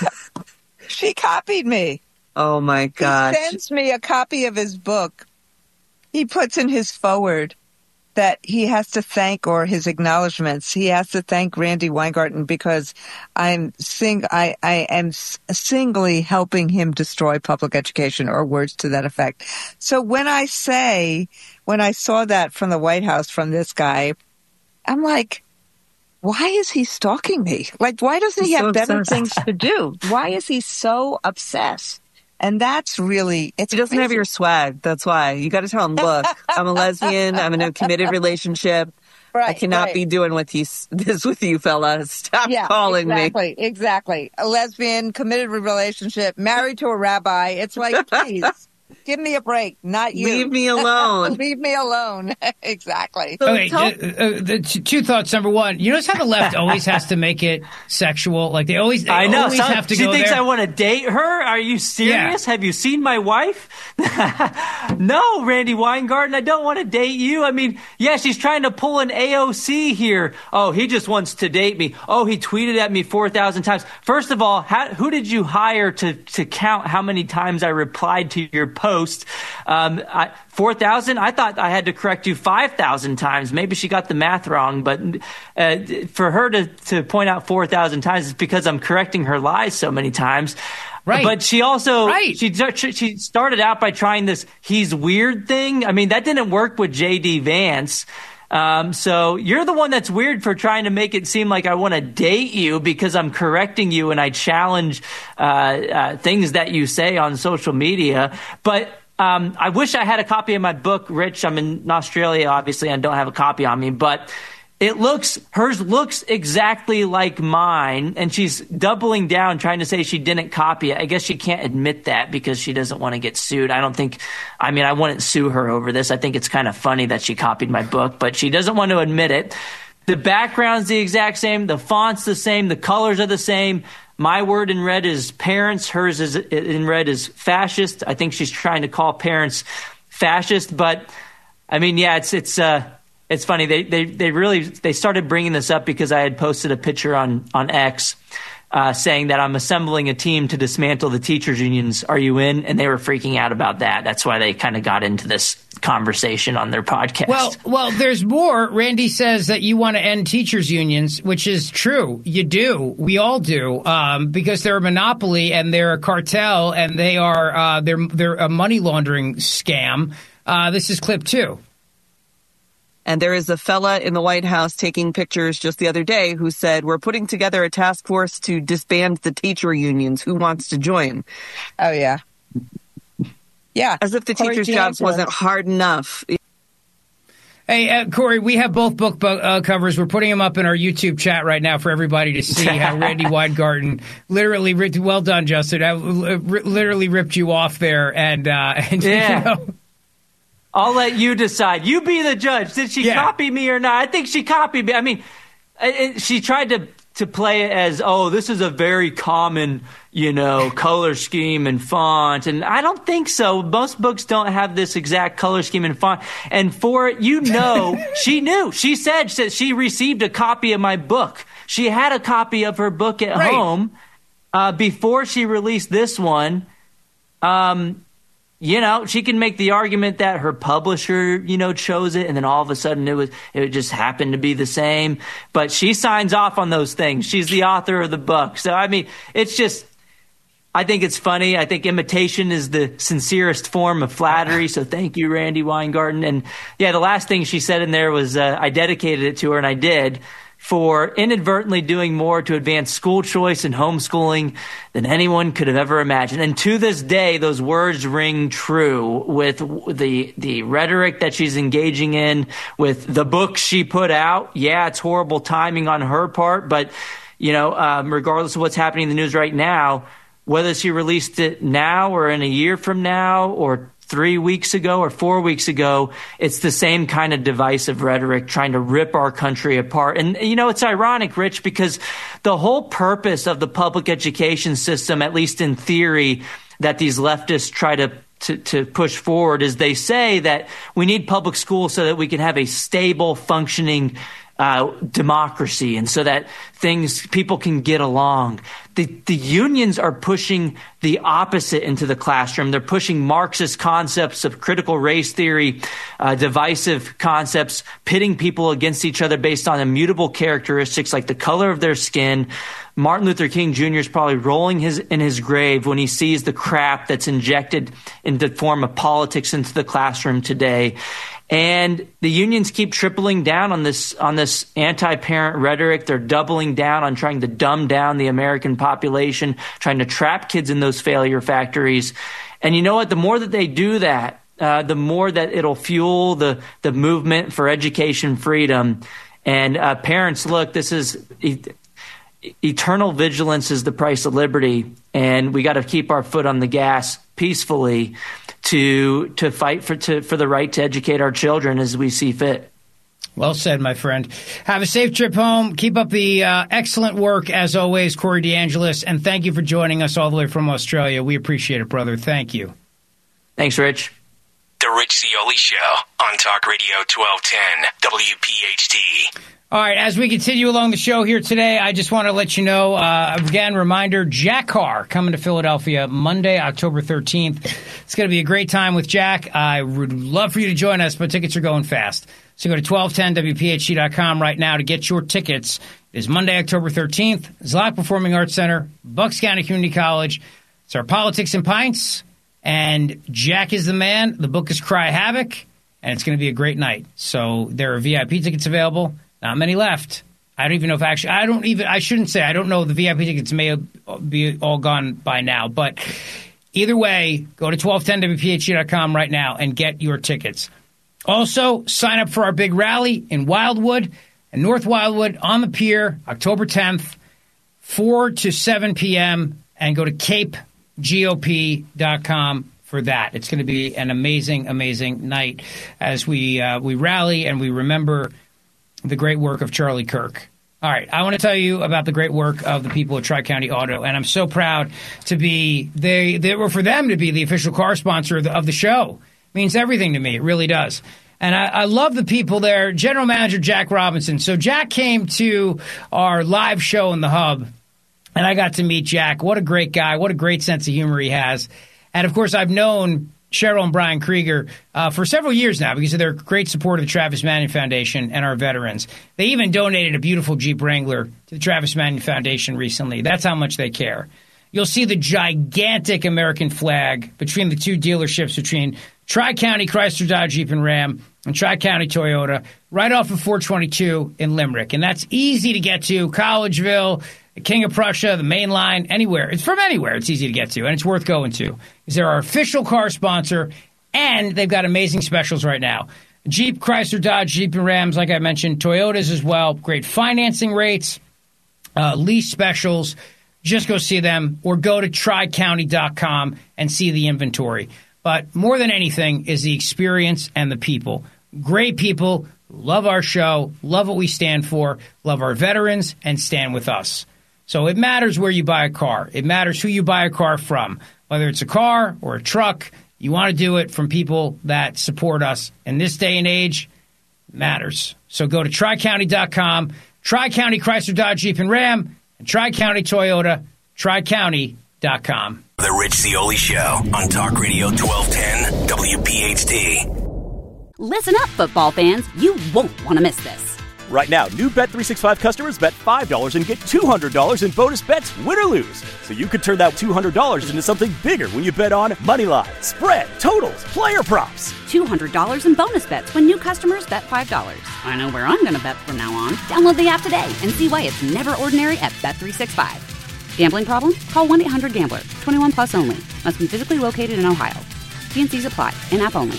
She copied me. Oh, my gosh. He sends me a copy of his book. He puts in his foreword that he has to thank, or his acknowledgments, he has to thank Randy Weingarten because I'm sing I, I am s- singly helping him destroy public education, or words to that effect. So when I say, when I saw that from the White House from this guy, I'm like, why is he stalking me? Like, why doesn't he He's have so better obsessed. things to do? Why is he so obsessed? And that's really, it's He doesn't crazy. have your swag. That's why. You got to tell him, look, I'm a lesbian. I'm in a committed relationship. Right, I cannot right. be doing with you, this with you, fella. Stop Yeah, calling exactly, me. Exactly. A lesbian, committed relationship, married to a rabbi. It's like, please, give me a break. Not you. Leave me alone. Leave me alone. Exactly. Okay, uh, uh, the t- two thoughts. Number one, you notice how the left always has to make it sexual? Like they always, they I know. always So, have to she go thinks there. I want to date her? Are you serious? Have you seen my wife? No, Randy Weingarten, I don't want to date you. I mean, yeah, she's trying to pull an A O C here. Oh, he just wants to date me. Oh, he tweeted at me four thousand times. First of all, how, who did you hire to, to count how many times I replied to your post? Um, I, four thousand? I thought I had to correct you five thousand times. Maybe she got the math wrong, but uh, for her to, to point out four thousand times is because I'm correcting her lies so many times. Right. But she also, Right. she, she started out by trying this he's weird thing. I mean, that didn't work with J D Vance. Um, so you're the one that's weird for trying to make it seem like I want to date you because I'm correcting you and I challenge uh, uh, things that you say on social media. But um, I wish I had a copy of my book, Rich. I'm in Australia, obviously, and don't have a copy on me. But it looks, hers looks exactly like mine, and she's doubling down, trying to say she didn't copy it. I guess she can't admit that because she doesn't want to get sued. I don't think, I mean, I wouldn't sue her over this. I think it's kind of funny that she copied my book, but she doesn't want to admit it. The background's the exact same. The font's the same. The colors are the same. My word in red is parents. Hers is in red is fascist. I think she's trying to call parents fascist. But, I mean, yeah, it's it's uh, it's funny. They, they they really they started bringing this up because I had posted a picture on, on X uh, saying that I'm assembling a team to dismantle the teachers' unions. Are you in? And they were freaking out about that. That's why they kind of got into this conversation on their podcast. Well, well, there's more. Randy says that you want to end teachers unions, which is true. You do. We all do, um, because they're a monopoly and they're a cartel and they are uh, they're they're a money laundering scam. Uh, this is clip two. And there is a fella in the White House taking pictures just the other day who said, we're putting together a task force to disband the teacher unions. Who wants to join? Oh, yeah. Yeah. As if the Corey teachers' jobs wasn't hard enough. Hey, uh, Corey, we have both book bu- uh, covers. We're putting them up in our YouTube chat right now for everybody to see how Randy Weingarten literally ripped, well done, Justin, I, uh, literally ripped you off there. And, uh, and yeah. you know, I'll let you decide. You be the judge. Did she yeah. copy me or not? I think she copied me. I mean, it, she tried to to play it as, oh, this is a very common, you know, color scheme and font. And I don't think so. Most books don't have this exact color scheme and font. And for it, you know, she knew. She said that she received a copy of my book. She had a copy of her book at right. home uh, before she released this one. Um You know, she can make the argument that her publisher, you know, chose it, and then all of a sudden it was it just happened to be the same. But she signs off on those things. She's the author of the book. So, I mean, it's just, I think it's funny. I think imitation is the sincerest form of flattery. So thank you, Randy Weingarten. And, yeah, the last thing she said in there was uh, I dedicated it to her, and I did, for inadvertently doing more to advance school choice and homeschooling than anyone could have ever imagined. And to this day, those words ring true with the the rhetoric that she's engaging in, with the books she put out. Yeah, it's horrible timing on her part, but, you know, um, regardless of what's happening in the news right now, whether she released it now or in a year from now or three weeks ago or four weeks ago, it's the same kind of divisive rhetoric trying to rip our country apart. And, you know, it's ironic, Rich, because the whole purpose of the public education system, at least in theory, that these leftists try to To, to push forward, is they say that we need public schools so that we can have a stable, functioning uh, democracy, and so that things people can get along. The the unions are pushing the opposite into the classroom. They're pushing Marxist concepts of critical race theory, uh, divisive concepts, pitting people against each other based on immutable characteristics like the color of their skin. Martin Luther King Junior is probably rolling his in his grave when he sees the crap that's injected in the form of politics into the classroom today. And the unions keep tripling down on this on this anti-parent rhetoric. They're doubling down on trying to dumb down the American population, trying to trap kids in those failure factories. And you know what? The more that they do that, uh, the more that it'll fuel the the movement for education freedom. And uh, parents, look, this is e- eternal vigilance is the price of liberty, and we got to keep our foot on the gas peacefully to to fight for to, for the right to educate our children as we see fit. Well said, my friend. Have a safe trip home. Keep up the uh, excellent work, as always, Corey DeAngelis, and thank you for joining us all the way from Australia. We appreciate it, brother. Thank you. Thanks, Rich. The Rich Zeoli Show on Talk Radio twelve ten W P H T. All right, as we continue along the show here today, I just want to let you know, uh, again, reminder, Jack Carr coming to Philadelphia Monday, October thirteenth. It's going to be a great time with Jack. I would love for you to join us, but tickets are going fast. So go to twelve ten W P H T dot com right now to get your tickets. It is Monday, October thirteenth, Zlock Performing Arts Center, Bucks County Community College. It's our Politics and Pints, and Jack is the man. The book is Cry Havoc, and it's going to be a great night. So there are V I P tickets available. Not many left. I don't even know if actually, I don't even, I shouldn't say, I don't know, the V I P tickets may be all gone by now, but either way, go to twelve ten W P H T dot com right now and get your tickets. Also, sign up for our big rally in Wildwood and North Wildwood on the pier, October tenth, four to seven p.m., and go to cape G O P dot com for that. It's going to be an amazing, amazing night as we uh, we rally and we remember the great work of Charlie Kirk. All right, I want to tell you about the great work of the people at Tri-County Auto, and I'm so proud to be they. They were for them to be the official car sponsor of the, of the show. It means everything to me. It really does. And I, I love the people there. General Manager Jack Robinson. So Jack came to our live show in the Hub, and I got to meet Jack. What a great guy. What a great sense of humor he has. And, of course, I've known Cheryl and Brian Krieger uh, for several years now because of their great support of the Travis Manion Foundation and our veterans. They even donated a beautiful Jeep Wrangler to the Travis Manion Foundation recently. That's how much they care. You'll see the gigantic American flag between the two dealerships, between Tri-County Chrysler, Dodge, Jeep, and Ram, and Tri-County Toyota, right off of four twenty-two in Limerick. And that's easy to get to. Collegeville, the King of Prussia, the Main Line, anywhere. It's from anywhere. It's easy to get to, and it's worth going to. Because they're our official car sponsor, and they've got amazing specials right now. Jeep, Chrysler, Dodge, Jeep, and Rams, like I mentioned, Toyotas as well. Great financing rates, uh, lease specials. Just go see them or go to tri county dot com and see the inventory. But more than anything is the experience and the people. Great people who love our show, love what we stand for, love our veterans, and stand with us. So it matters where you buy a car. It matters who you buy a car from. Whether it's a car or a truck, you want to do it from people that support us. In this day and age, it matters. So go to tri county dot com, Tri-County Chrysler, Dodge, Jeep, and Ram, and Tri-County Toyota, tri county dot com. The Rich Zeoli Show on Talk Radio twelve ten W P H T. Listen up, football fans. You won't want to miss this. Right now, new Bet three sixty-five customers bet five dollars and get two hundred dollars in bonus bets, win or lose. So you could turn that two hundred dollars into something bigger when you bet on money line, spread, totals, player props. two hundred dollars in bonus bets when new customers bet five dollars. I know where I'm going to bet from now on. Download the app today and see why it's never ordinary at Bet three sixty-five. Gambling problem? Call one eight hundred gambler. twenty-one plus only. Must be physically located in Ohio. T and C's apply. In-app only.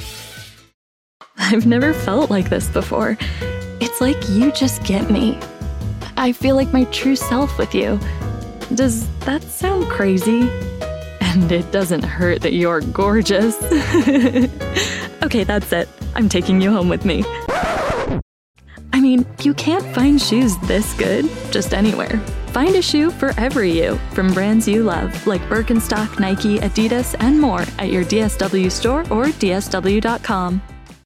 I've never felt like this before. It's like you just get me. I feel like my true self with you. Does that sound crazy? And it doesn't hurt that you're gorgeous. Okay, that's it. I'm taking you home with me. I mean, you can't find shoes this good just anywhere. Find a shoe for every you from brands you love, like Birkenstock, Nike, Adidas, and more at your D S W store or D S W dot com.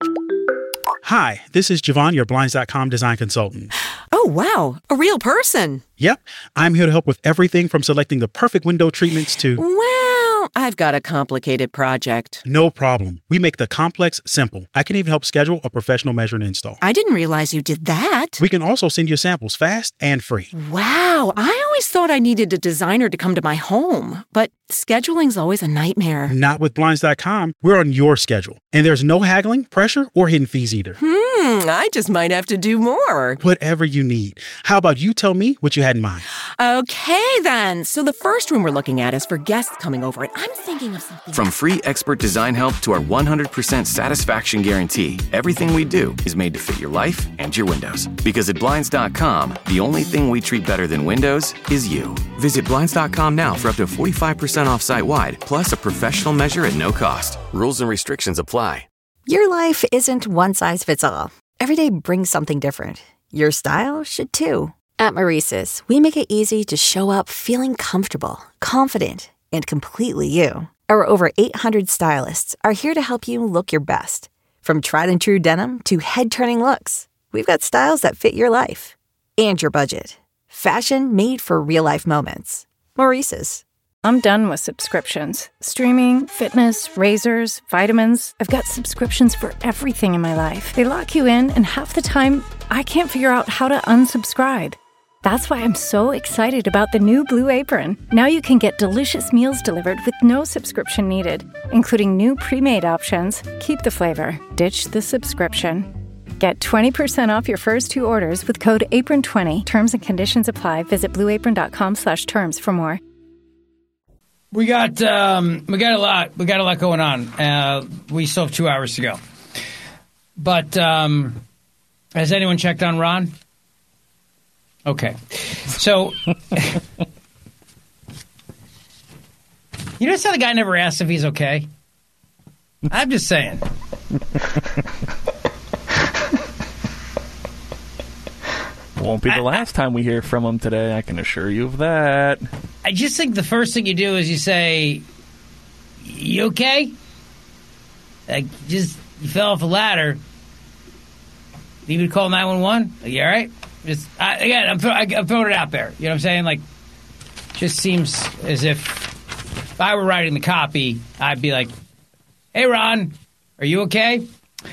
Hi, this is Javon, your Blinds dot com design consultant. Oh, wow. A real person. Yep. I'm here to help with everything from selecting the perfect window treatments to... Well, I've got a complicated project. No problem. We make the complex simple. I can even help schedule a professional measure and install. I didn't realize you did that. We can also send you samples fast and free. Wow. I always thought I needed a designer to come to my home, but scheduling's always a nightmare. Not with Blinds dot com. We're on your schedule. And there's no haggling, pressure, or hidden fees either. Hmm, I just might have to do more. Whatever you need. How about you tell me what you had in mind? Okay, then. So the first room we're looking at is for guests coming over, and I'm thinking of something... From free expert design help to our one hundred percent satisfaction guarantee, everything we do is made to fit your life and your windows. Because at Blinds dot com, the only thing we treat better than windows is you. Visit Blinds dot com now for up to forty-five percent off site-wide, plus a professional measure at no cost. Rules and restrictions apply. Your life isn't one size fits all. Every day brings something different. Your style should too. At Maurice's, we make it easy to show up feeling comfortable, confident, and completely you. Our over eight hundred stylists are here to help you look your best. From tried and true denim to head-turning looks, we've got styles that fit your life and your budget. Fashion made for real-life moments. Maurice's. I'm done with subscriptions. Streaming, fitness, razors, vitamins. I've got subscriptions for everything in my life. They lock you in, and half the time, I can't figure out how to unsubscribe. That's why I'm so excited about the new Blue Apron. Now you can get delicious meals delivered with no subscription needed, including new pre-made options. Keep the flavor, ditch the subscription. Get twenty percent off your first two orders with code apron twenty. Terms and conditions apply. Visit blue apron dot com slash terms for more. We got um, we got a lot. We got a lot going on. Uh, we still have two hours to go. But um, has anyone checked on Ron? Okay. So, you notice how the guy never asked if he's okay? I'm just saying. Won't be the I, last time we hear from him today, I can assure you of that. I just think the first thing you do is you say, you okay? Like, just, you fell off a ladder. Need me to call nine one one? Are you all right? Just, I, again, I'm, I'm throwing it out there. You know what I'm saying? Like, just seems as if if I were writing the copy, I'd be like, hey, Ron, are you okay?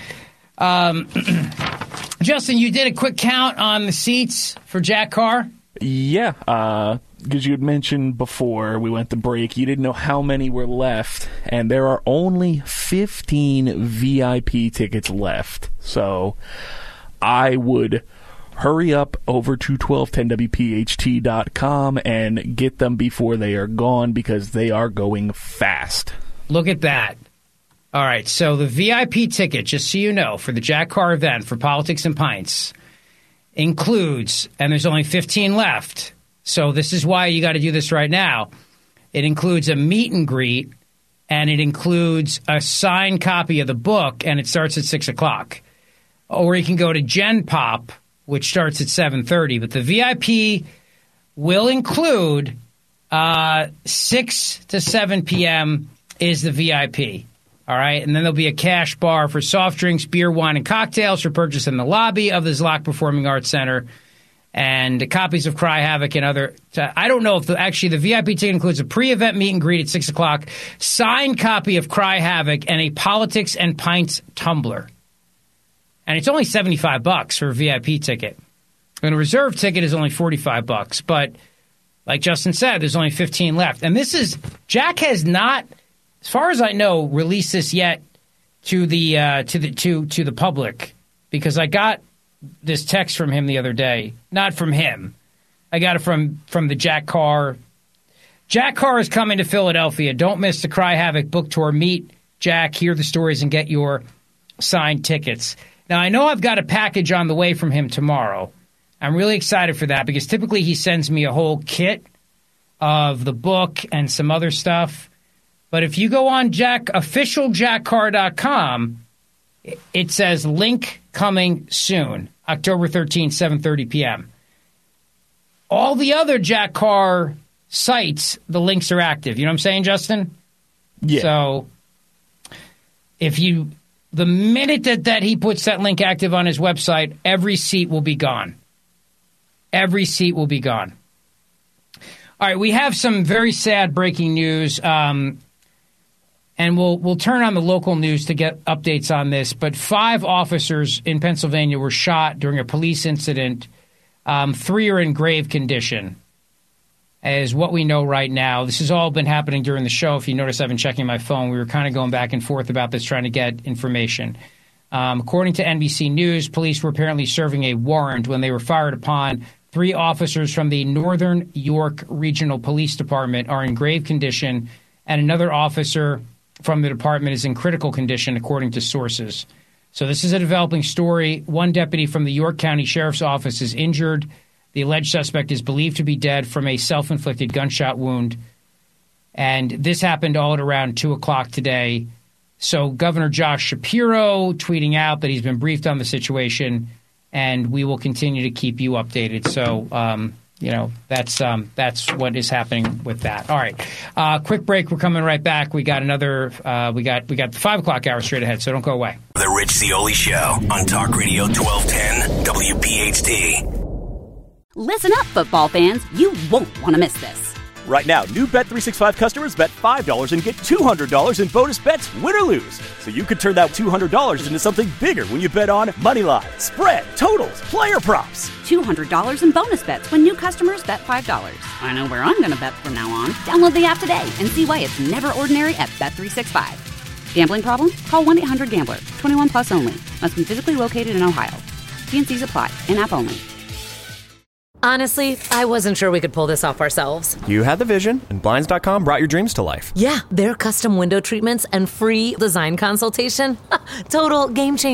Um, Justin, you did a quick count on the seats for Jack Carr? Yeah, uh, because you had mentioned before we went to break, you didn't know how many were left, and there are only fifteen V I P tickets left. So I would hurry up over to twelve ten W P H T dot com and get them before they are gone, because they are going fast. Look at that. All right, so the V I P ticket, just so you know, for the Jack Carr event for Politics and Pints includes, and there's only fifteen left, so this is why you got to do this right now. It includes a meet and greet, and it includes a signed copy of the book, and it starts at six o'clock. Or you can go to Gen Pop, which starts at seven thirty. But the V I P will include uh, six to seven p.m. is the V I P. All right, and then there'll be a cash bar for soft drinks, beer, wine, and cocktails for purchase in the lobby of the Zlock Performing Arts Center, and copies of Cry Havoc and other. I don't know if the, actually the V I P ticket includes a pre-event meet and greet at six o'clock, signed copy of Cry Havoc, and a Politics and Pints tumbler. And it's only seventy-five bucks for a V I P ticket. And a reserve ticket is only forty-five bucks. But like Justin said, there's only fifteen left. And this is Jack has not, as far as I know, released this yet to the uh, to the to to the public, because I got this text from him the other day. Not from him. I got it from from the Jack Carr. Jack Carr is coming to Philadelphia. Don't miss the Cry Havoc book tour. Meet Jack, hear the stories, and get your signed tickets. Now, I know I've got a package on the way from him tomorrow. I'm really excited for that, because typically he sends me a whole kit of the book and some other stuff. But if you go on Jack official jack carr dot com, it says link coming soon, October thirteenth, seven thirty p.m. All the other Jack Carr sites, the links are active. You know what I'm saying, Justin? Yeah. So if you... The minute that, that he puts that link active on his website, every seat will be gone. Every seat will be gone. All right, we have some very sad breaking news, um, and we'll we'll turn on the local news to get updates on this. But five officers in Pennsylvania were shot during a police incident. Um, three are in grave condition, is what we know right now. This has all been happening during the show. If you notice, I've been checking my phone. We were kind of going back and forth about this, trying to get information. Um, according to N B C News, police were apparently serving a warrant when they were fired upon. Three officers from the Northern York Regional Police Department are in grave condition, and another officer from the department is in critical condition, according to sources. So this is a developing story. One deputy from the York County Sheriff's Office is injured. The alleged suspect is believed to be dead from a self-inflicted gunshot wound. And this happened all at around two o'clock today. So Governor Josh Shapiro tweeting out that he's been briefed on the situation, and we will continue to keep you updated. So, um, you know, that's um, that's what is happening with that. All right. Uh, quick break. We're coming right back. We got another uh, we got we got the five o'clock hour straight ahead, so don't go away. The Rich Zeoli Show on Talk Radio twelve ten W P H T. Listen up, football fans. You won't want to miss this. Right now, new Bet three sixty-five customers bet five dollars and get two hundred dollars in bonus bets, win or lose. So you could turn that two hundred dollars into something bigger when you bet on money line, spread, totals, player props. two hundred dollars in bonus bets when new customers bet five dollars. I know where I'm going to bet from now on. Download the app today and see why it's never ordinary at Bet three sixty-five. Gambling problem? Call one eight hundred gambler. twenty-one plus only. Must be physically located in Ohio. T and C's apply. In-app only. Honestly, I wasn't sure we could pull this off ourselves. You had the vision, and Blinds dot com brought your dreams to life. Yeah, their custom window treatments and free design consultation. Total game changer.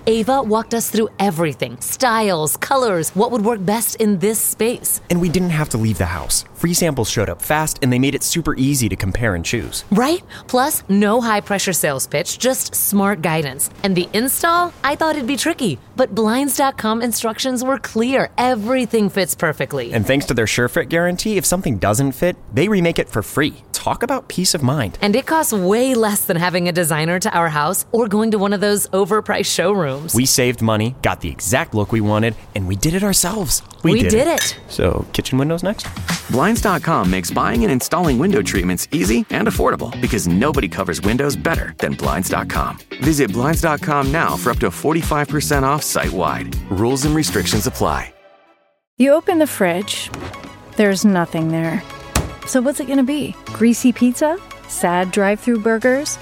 Ava walked us through everything. Styles, colors, what would work best in this space. And we didn't have to leave the house. Free samples showed up fast, and they made it super easy to compare and choose. Right? Plus, no high-pressure sales pitch, just smart guidance. And the install? I thought it'd be tricky, but Blinds dot com instructions were clear. Everything fits perfectly. And thanks to their SureFit guarantee, if something doesn't fit, they remake it for free. Talk about peace of mind. And it costs way less than having a designer to our house or going to one of those overpriced showrooms. We saved money, got the exact look we wanted, and we did it ourselves. We, we did, did it. it. So, kitchen windows next? Blinds dot com makes buying and installing window treatments easy and affordable because nobody covers windows better than Blinds dot com. Visit Blinds dot com now for up to forty-five percent off site-wide. Rules and restrictions apply. You open the fridge, there's nothing there. So what's it going to be? Greasy pizza? Sad drive-through burgers?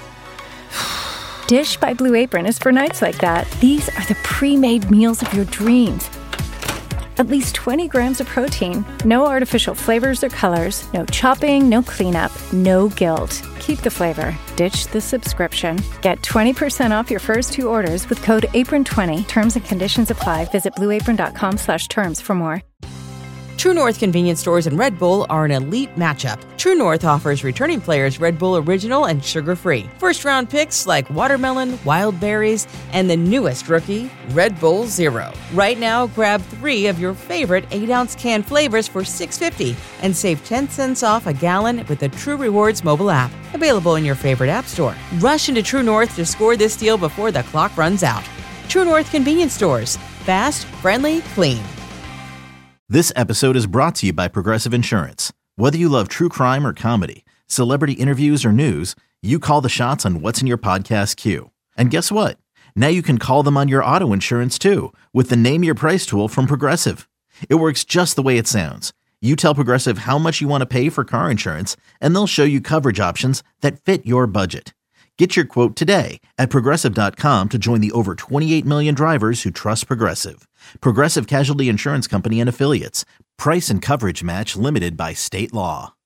Dish by Blue Apron is for nights like that. These are the pre-made meals of your dreams. At least twenty grams of protein, no artificial flavors or colors, no chopping, no cleanup, no guilt. Keep the flavor. Ditch the subscription. Get twenty percent off your first two orders with code apron twenty. Terms and conditions apply. Visit blue apron dot com slash terms for more. True North Convenience Stores and Red Bull are an elite matchup. True North offers returning players Red Bull Original and sugar-free. First-round picks like watermelon, wild berries, and the newest rookie, Red Bull Zero. Right now, grab three of your favorite eight-ounce can flavors for six dollars and fifty cents and save ten cents off a gallon with the True Rewards mobile app. Available in your favorite app store. Rush into True North to score this deal before the clock runs out. True North Convenience Stores. Fast, friendly, clean. This episode is brought to you by Progressive Insurance. Whether you love true crime or comedy, celebrity interviews or news, you call the shots on what's in your podcast queue. And guess what? Now you can call them on your auto insurance too with the Name Your Price tool from Progressive. It works just the way it sounds. You tell Progressive how much you want to pay for car insurance, and they'll show you coverage options that fit your budget. Get your quote today at Progressive dot com to join the over twenty-eight million drivers who trust Progressive. Progressive Casualty Insurance Company and Affiliates. Price and coverage match limited by state law.